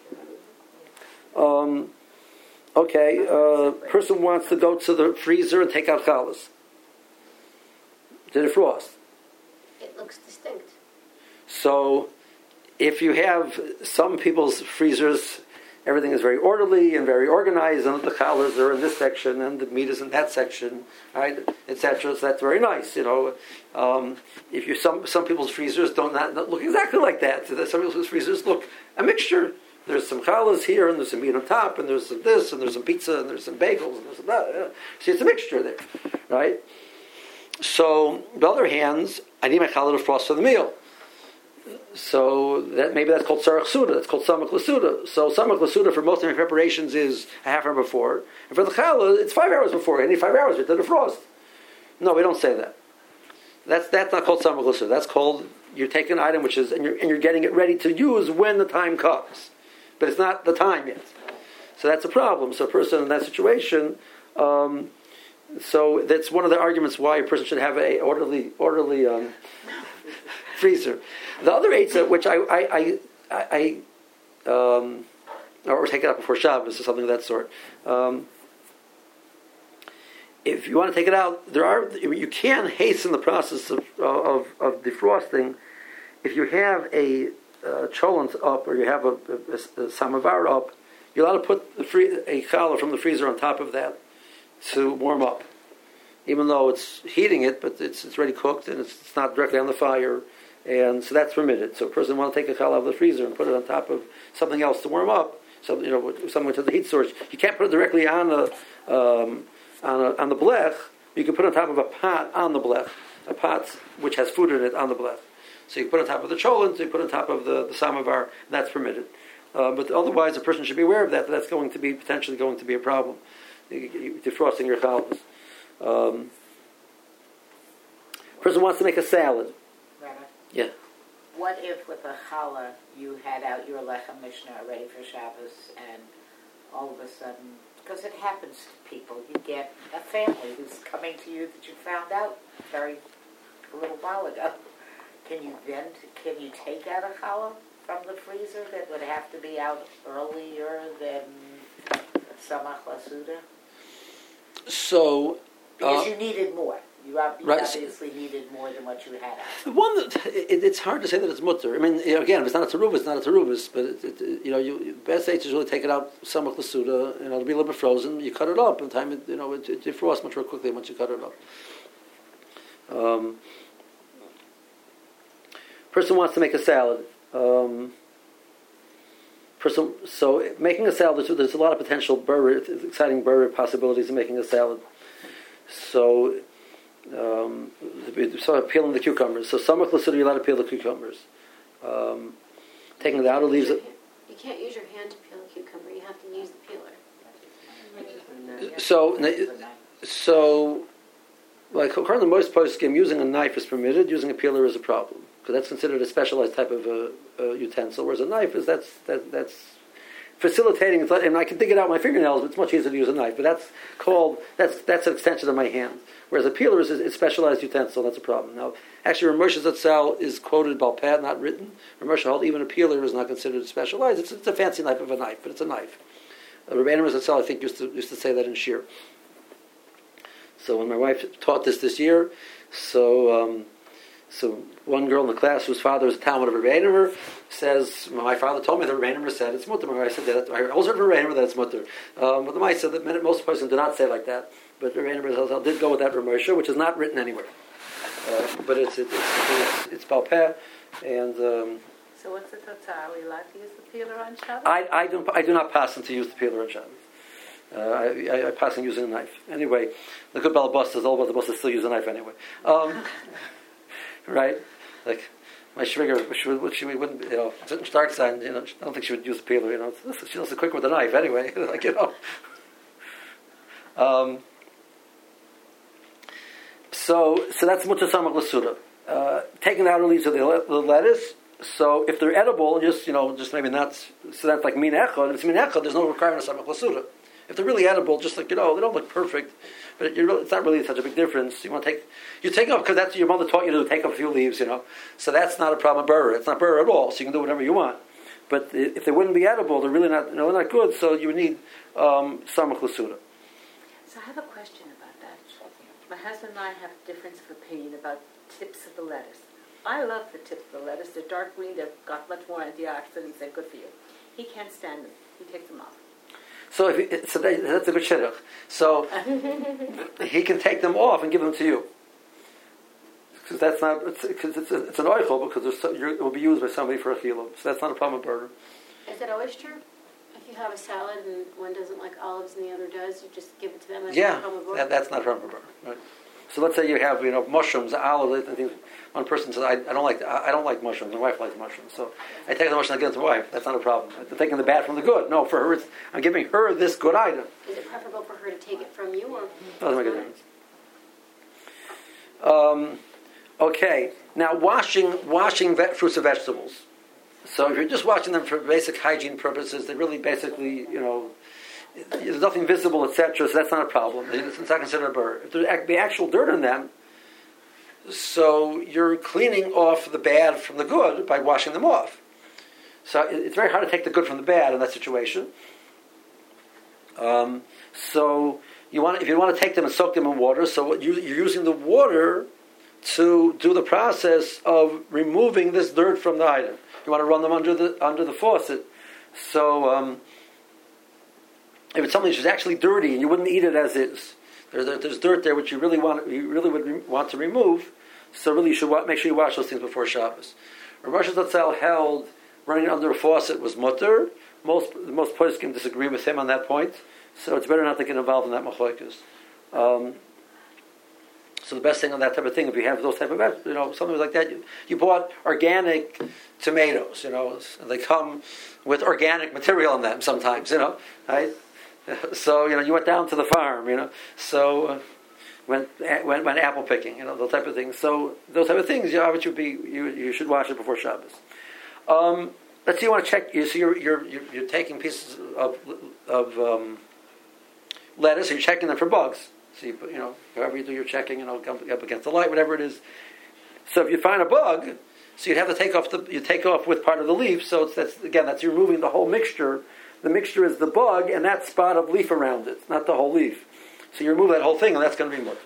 Person wants to go to the freezer and take out challahs. Did it frost? It looks distinct. So, if you have some people's freezers, everything is very orderly and very organized, and the challahs are in this section, and the meat is in that section, right, etc. So that's very nice, If you some people's freezers don't not look exactly like that. So some people's freezers look a mixture. There's some challahs here, and there's some meat on top, and there's some this, and there's some pizza, and there's some bagels, and there's some that. Yeah. See, it's a mixture there, right? So, on the other hand, I need my challah to frost for the meal. So maybe that's called sarach suda. That's called samach l'suda. So samach l'suda for most of my preparations is a half hour before, and for the challah it's 5 hours before. I need 5 hours to defrost. No, we don't say that. That's not called samach l'suda. That's called you're taking an item which is and you're getting it ready to use when the time comes, but it's not the time yet. So that's a problem. So a person in that situation. So that's one of the arguments why a person should have a orderly freezer. The other eitzah, which or take it out before Shabbos or something of that sort. If you want to take it out, you can hasten the process of defrosting. If you have a cholent up or you have a samovar up, you're allowed to put a challah from the freezer on top of that to warm up, even though it's heating it, but it's already cooked and it's not directly on the fire. And so that's permitted. So a person wants to take a challah out of the freezer and put it on top of something else to warm up. So something to the heat source. You can't put it directly on the blech. You can put it on top of a pot on the blech, a pot which has food in it on the blech. So you put it on top of the cholent, you put it on top of the samovar. And that's permitted. But otherwise, a person should be aware of that. That's going to be potentially going to be a problem. Defrosting your challahs. Person wants to make a salad. Yeah. What if with a challah you had out your lechem mishnah ready for Shabbos, and all of a sudden, because it happens to people, you get a family who's coming to you that you found out a little while ago. Can you take out a challah from the freezer that would have to be out earlier than samach l'suda? So because you needed more. You obviously needed more than what you had out. The one that it's hard to say that it's mutter. I mean, again, if it's not a terubis, it's not a terubis. But best eight is really take it out samach l'suda. It'll be a little bit frozen. You cut it up, and time it defrosts much more quickly once you cut it up. Person wants to make a salad. So making a salad, there's a lot of potential exciting possibilities in making a salad. So peeling the cucumbers. So samach l'suda, you're allowed to peel the cucumbers. Taking the outer leaves. You can't use your hand to peel a cucumber. You have to use the peeler. So, like according to most poskim, using a knife is permitted. Using a peeler is a problem because that's considered a specialized type of utensil. Whereas a knife is that's facilitating, and I can dig it out with my fingernails, but it's much easier to use a knife. But that's an extension of my hand. Whereas a peeler is a specialized utensil, that's a problem. Now, actually, Rav Moshe Zatzal is quoted balpad, not written. Rav Moshe held even a peeler is not considered specialized. It's a fancy knife of a knife, but it's a knife. Rav Einar Zatzal, I think, used to say that in shir. So when my wife taught this year, so one girl in the class whose father was a Talmud of Rav Einar says, my father told me that Rav Einar said it's mutter. I said that I also heard Rav Einar that it's mutter. But the Ma'aseh said that most persons do not say like that. But Rav Einar did go with that Rav Moshe, which is not written anywhere. But it's balpeh, and. So what's the total? Are we allowed to use the peeler on Shabbos? I do not pass to use the peeler on Shabbos. I pass on using a knife. Anyway, the good Balabas all about the boss still use a knife anyway. Right? Like my shvinger, she wouldn't, it's dark side, I don't think she would use the peeler, she does it quick with a knife anyway, So that's mutter samach l'suda. Taking out the leaves of the lettuce. So if they're edible, just maybe not. So that's like min echad. If it's min echad, there's no requirement of samach l'suda. If they're really edible, just like they don't look perfect, but it's not really such a big difference. You take up because that's what your mother taught you to do. Take up a few leaves, So that's not a problem. Burr. It's not burr at all. So you can do whatever you want. But if they wouldn't be edible, they're really not. They're not good. So you would need samach l'suda. So I have a question about that. My husband and I have a difference of opinion about tips of the lettuce. I love the tips of the lettuce. They're dark green. They've got much more antioxidants. They're good for you. He can't stand them. he takes them off. So that's a good shidduch. So he can take them off and give them to you. Because that's not, because it's an oichel, because it will be used by somebody for a chilum. So that's not a problem with burger. Is it always true? If you have a salad and one doesn't like olives and the other does, you just give it to them? That's not a problem with burger? That's not a problem with burger. Right. So let's say you have mushrooms, olives, and things. One person says, I don't like mushrooms. My wife likes mushrooms, so I take the mushrooms and give them to my wife. That's not a problem. I'm taking the bad from the good. No, for her, I'm giving her this good item. Is it preferable for her to take it from you, or doesn't make a difference? Okay, now washing fruits and vegetables. So if you're just washing them for basic hygiene purposes, they really basically, there's nothing visible, etc. So that's not a problem. It's not considered a burr. If there be actual dirt in them, so you're cleaning off the bad from the good by washing them off. So it's very hard to take the good from the bad in that situation. So if you want to take them and soak them in water, so you're using the water to do the process of removing this dirt from the item. You want to run them under the faucet. So if it's something that's actually dirty and you wouldn't eat it as is, there's dirt there which you really would want to remove. So really, you should make sure you wash those things before Shabbos. Rosh Hashanah held running under a faucet was mutter. Most poskim disagree with him on that point. So it's better not to get involved in that machlokes. So the best thing on that type of thing, if you have those type of, something like that, you bought organic tomatoes, and they come with organic material in them sometimes, right? So, you went down to the farm, so went apple picking, those type of things. So those type of things, you should wash it before Shabbos. Let's say you want to check. So you're taking pieces of lettuce, and you're checking them for bugs. So you however you do your checking, up against the light, whatever it is. So if you find a bug, so you'd have to take off with part of the leaf. So that's you're removing the whole mixture. The mixture is the bug and that spot of leaf around it, not the whole leaf. So you remove that whole thing, and that's going to be mutter.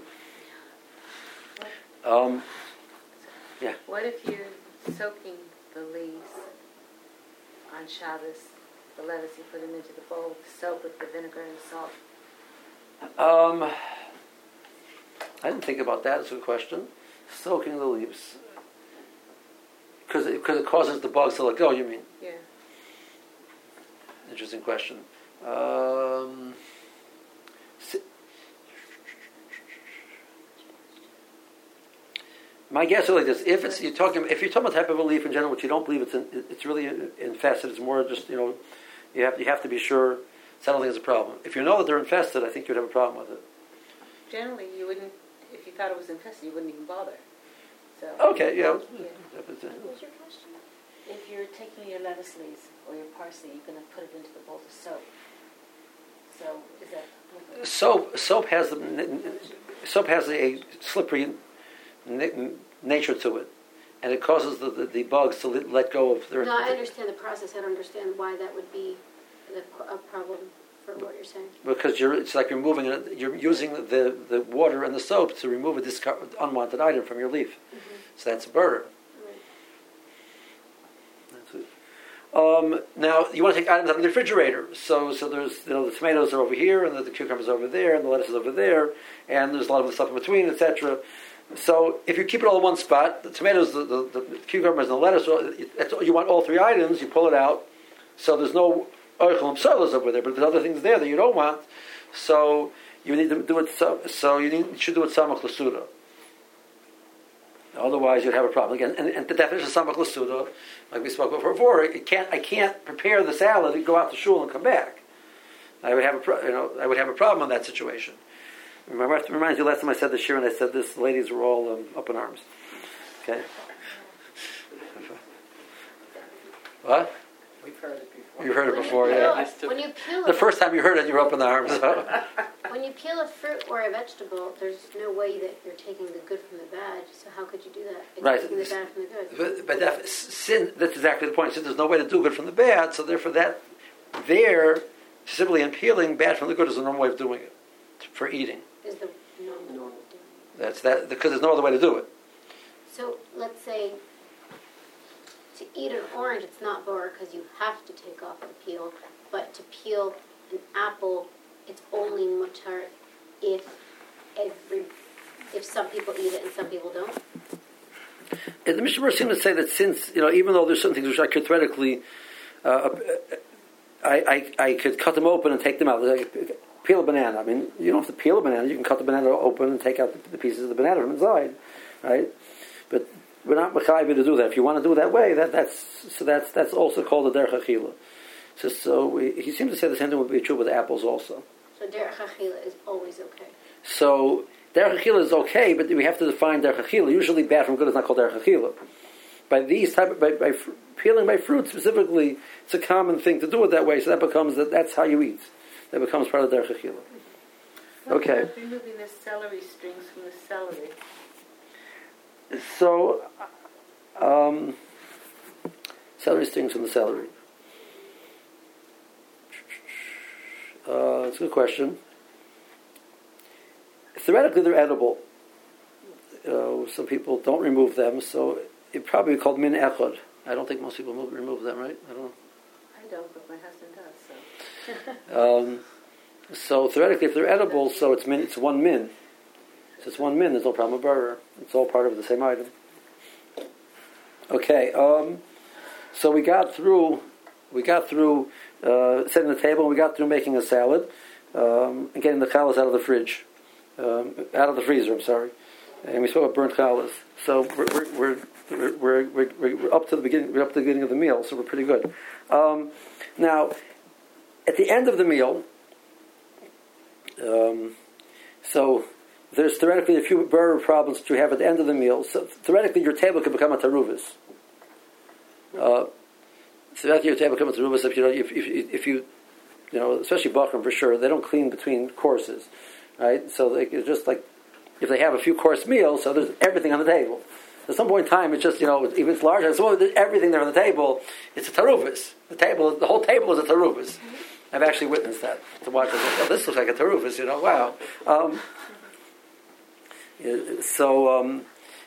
Yeah. What if you're soaking the leaves on Shabbos, the lettuce, you put them into the bowl, soak with the vinegar and salt? I didn't think about that. It's a good question. Soaking the leaves. Because it causes the bugs to let go, you mean? Yeah. Interesting question. My guess is like this: if you're talking about type of a leaf in general, which you don't believe it's really infested, it's more just you have to be sure. So I don't think it's a problem. If you know that they're infested, I think you'd have a problem with it. Generally, you wouldn't. If you thought it was infested, you wouldn't even bother. So. Okay. Yeah. What was your question? If you're taking your lettuce leaves or your parsley, you're going to put it into the bowl of soap. So is that soap has a slippery nature to it, and it causes the bugs to let go of their. No, I understand the process. I don't understand why that would be a problem for what you're saying. Because it's like you're moving it. You're using the water and the soap to remove a unwanted item from your leaf. Mm-hmm. So that's a burr. Now you want to take items out of the refrigerator. So there's the tomatoes are over here, and the cucumbers are over there, and the lettuce is over there, and there's a lot of stuff in between, etc. So if you keep it all in one spot, the tomatoes, the cucumbers, and the lettuce, you want all three items. You pull it out, so there's no oichel and psolas over there, but there's other things there that you don't want. So you need to do it. So you should do it samach l'suda. Otherwise, you'd have a problem again. And the definition of samach l'suda, like we spoke about before, I can't prepare the salad and go out to shul and come back. I would have a problem in that situation. My wife reminds you last time I said this year, and I said this, the ladies were all up in arms. Okay. What? We've heard it before. You heard it before, yeah. When you peel the first time you heard it, you were up in arms. So. When you peel a fruit or a vegetable, there's no way that you're taking the good from the bad. So how could you do that? You're right. taking the bad from the good. But that's exactly the point. Since there's no way to do good from the bad, so therefore simply in peeling bad from the good is the normal way of doing it for eating. Is the normal. That's that because there's no other way to do it. So let's say to eat an orange, it's not bar because you have to take off the peel. but to peel an apple, it's only mutar if some people eat it and some people don't. And the Mishnah seems to say that since, even though there's some things which I could theoretically, I could cut them open and take them out. Like peel a banana. I mean, you don't have to peel a banana. You can cut the banana open and take out the pieces of the banana from inside, right? But we're not mechayiv to do that. If you want to do it that way, that's also called a derech achila. So he seems to say the same thing would be true with apples also. So derech achila is always okay. So derech achila is okay, but we have to define derech achila. Usually, bad from good is not called derech achila. By peeling by fruit specifically, it's a common thing to do it that way. So that's how you eat. That becomes part of derech achila. Okay. Removing the celery strings from the celery. So, celery strings from the celery. It's a good question. Theoretically, they're edible. Some people don't remove them, so it probably be called min echad. I don't think most people remove them, right? I don't know. I don't, but my husband does. So. So theoretically, if they're edible, so it's one min. So it's one min. There's no problem with burger. It's all part of the same item. Okay. So we got through setting the table. We got through making a salad and getting the challahs out of the fridge, out of the freezer. I'm sorry. And we spoke about burnt challahs. So we're up to the beginning. We're up to the beginning of the meal. So we're pretty good. Now, at the end of the meal, so there's theoretically a few burger problems that you have at the end of the meal. So theoretically, your table could become a taruvas. Theoretically, your table could become a taruvas if you especially Bachram for sure, they don't clean between courses, right? So it's just like if they have a few course meals, so there's everything on the table. At some point in time, it's just even if it's larger, so there's everything there on the table. It's a taruvas. The whole table is a taruvas. I've actually witnessed that. To watch this, this looks like a tarufas, wow. So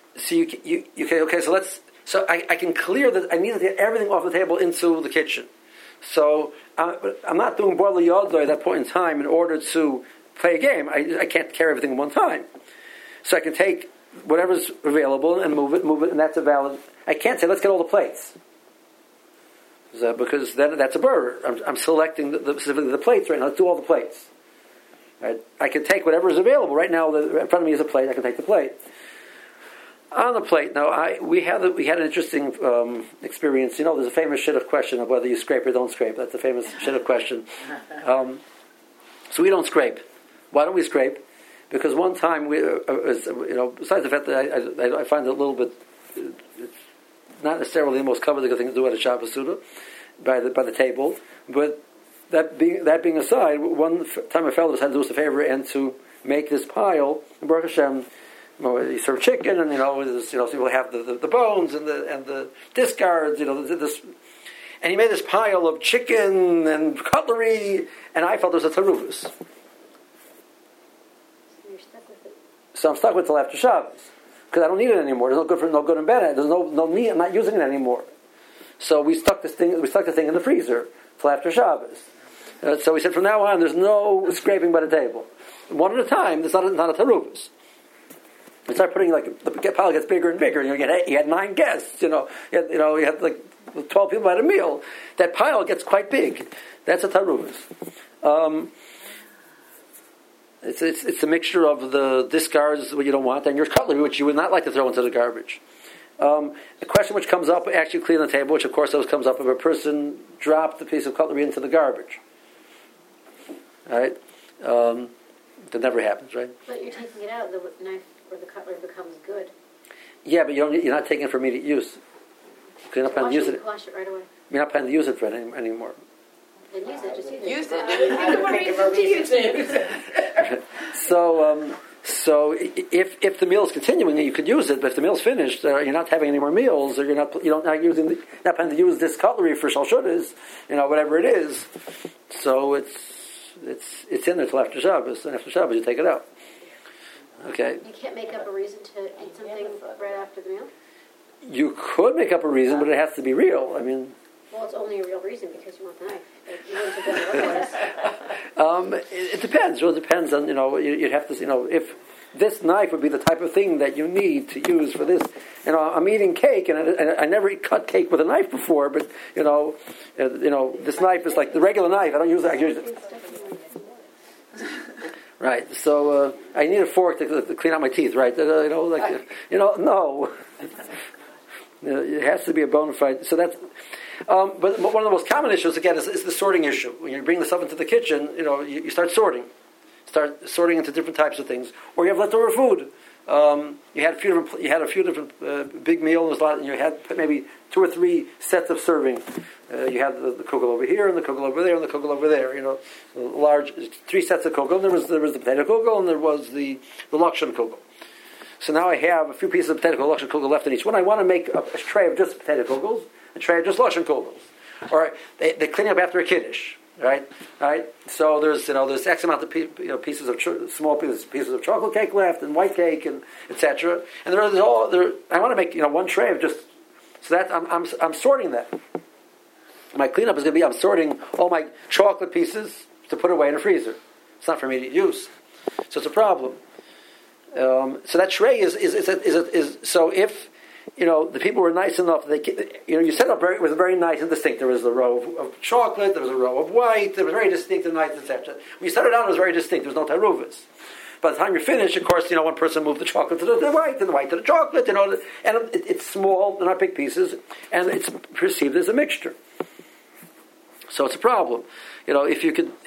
I can clear that. I need to get everything off the table into the kitchen. So I'm not doing boil yodlo at that point in time in order to play a game. I can't carry everything at one time. So I can take whatever's available and move it, and that's a valid. I can't say let's get all the plates. Because then that's a burger. I'm selecting specifically the plates right now. Let's do all the plates. Right? I can take whatever is available. Right now, in front of me is a plate. I can take the plate. On the plate, now we had an interesting experience. There's a famous shidduch question of whether you scrape or don't scrape. That's a famous shidduch question. So we don't scrape. Why don't we scrape? Because one time besides the fact that I find it a little bit. Not necessarily the most coveted thing to do at a Shabbos Suda by the table, but that being aside, one time a fellow had to do us a favor and to make this pile. Baruch Hashem, you serve chicken, and people have the bones and the discards, this, and he made this pile of chicken and cutlery, and I felt it was a tarufas. So I'm stuck with it till after Shabbos. Because I don't need it anymore. There's no good and bad. There's no need. I'm not using it anymore. So we stuck the thing in the freezer till after Shabbos. So we said from now on, there's no scraping by the table. One at a time. It's not a taruvas. We start putting the pile gets bigger and bigger. You had 9 guests. You had 12 people at a meal. That pile gets quite big. That's a taruvas. It's a mixture of the discards, what you don't want, and your cutlery, which you would not like to throw into the garbage. The question which comes up, actually cleaning the table, which of course always comes up if a person dropped a piece of cutlery into the garbage. Right? That never happens, right? But you're taking it out, the knife or the cutlery becomes good. Yeah, but you're not taking it for immediate use. You're not planning to use it. Wash it right away. You're not planning to use it for it anymore. Then use it. Just Use it. So if the meal is continuing, you could use it. But if the meal's finished, you're not having any more meals, or not planning to use this cutlery for shalshudas, whatever it is. So it's in there till after Shabbos, and after Shabbos you take it out. Okay. You can't make up a reason to eat something right after the meal. You could make up a reason, but it has to be real. I mean, Well, it's only a real reason because you want the knife. Like, you wouldn't have done it otherwise. It depends. Well, it depends on, you'd have to, if this knife would be the type of thing that you need to use for this. I'm eating cake, and I never cut cake with a knife before, but, this knife is like the regular knife. I don't use it. I use it. Right. So I need a fork to clean out my teeth, right? No. It has to be a bona fide. So that's... but one of the most common issues, again, is the sorting issue. When you bring this up into the kitchen, you start sorting. Start sorting into different types of things. Or you have leftover food. You had a few different big meals, and you had maybe 2 or 3 sets of serving. You had the kugel over here, and the kugel over there, and the kugel over there. Large 3 sets of kugel. There was the potato kugel, and there was the lakshan kugel. So now I have a few pieces of potato kugel, lakshan kugel left in each one. I want to make a tray of just potato kugels, a tray of just lakshan kugels. Or they clean up after a kiddush. Right. So there's X amount of pieces of small pieces of chocolate cake left, and white cake, and etc. And there's all there. I want to make one tray of just so that I'm sorting that. My cleanup is going to be I'm sorting all my chocolate pieces to put away in a freezer. It's not for immediate use, so it's a problem. So that tray is so if. The people were nice enough. You set up it was very nice and distinct. There was a row of chocolate. There was a row of white. It was very distinct and nice, etc. When you started out, it was very distinct. There was no taruvas. By the time you finish, of course, one person moved the chocolate to the white, and the white to the chocolate. And it's small. They're not big pieces, and it's perceived as a mixture. So it's a problem. If you could.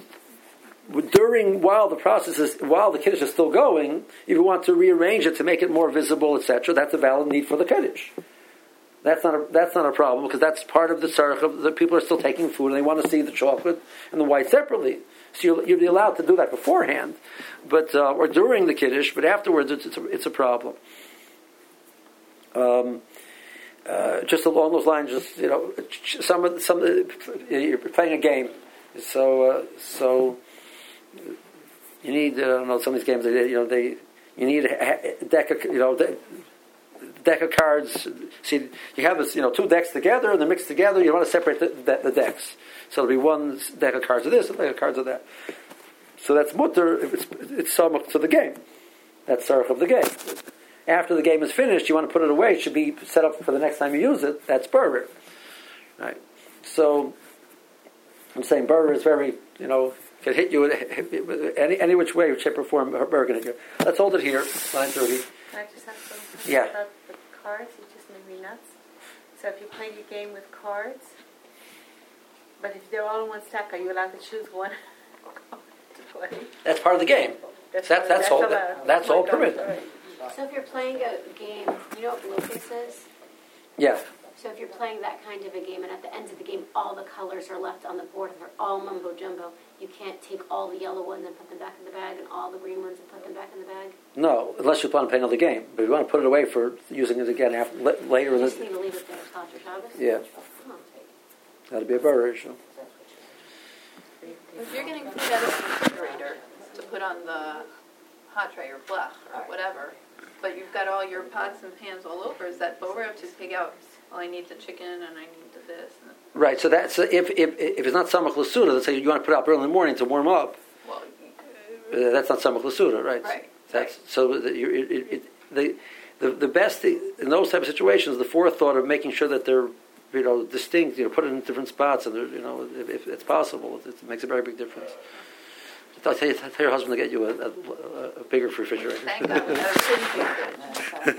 While the kiddush is still going, if you want to rearrange it to make it more visible, etc., that's a valid need for the kiddush. That's not a problem because that's part of the tzarech of the people are still taking food and they want to see the chocolate and the white separately. So you'll be allowed to do that beforehand, but or during the kiddush, but afterwards it's a problem. Just along those lines, you're playing a game, so. You need, some of these games, you need a deck of cards. See, you have this, 2 decks together, and they're mixed together. You want to separate the decks. So there'll be one deck of cards of this, a deck of cards of that. So that's mutter, it's samach to the game. That's tzarech of the game. After the game is finished, you want to put it away. It should be set up for the next time you use it. That's burger. Right? So, I'm saying burger is very, can hit you any which way, shape, or form. Bergen hit you. Let's hold it here. 9:30. Can I just have something about the cards? You just made me nuts. So if you play your game with cards, but if they're all in one stack, are you allowed to choose one to play? That's part of the game. That's all permitted. Right. So if you're playing a game, you know what locus is? Yeah. So if you're playing that kind of a game, and at the end of the game, all the colors are left on the board, and they're all mumbo jumbo, you can't take all the yellow ones and put them back in the bag, and all the green ones and put them back in the bag? No, unless you plan on playing another game. But if you want to put it away for using it again later in the... You just need to leave it there after Shabbos? Yeah. That'd be a burger issue. If you're getting food out of the refrigerator to put on the hot tray or blech or whatever, but you've got all your pots and pans all over, is that borer to take out, I need the chicken and I need the this? Right, so that's if it's not samach l'suda, let's say you want to put it up early in the morning to warm up. Well, that's not samach l'suda, right? Right. So the best in those type of situations, the forethought of making sure that they're distinct, put it in different spots, and if it's possible, it makes a very big difference. Tell your husband to get you a bigger refrigerator. Thank God.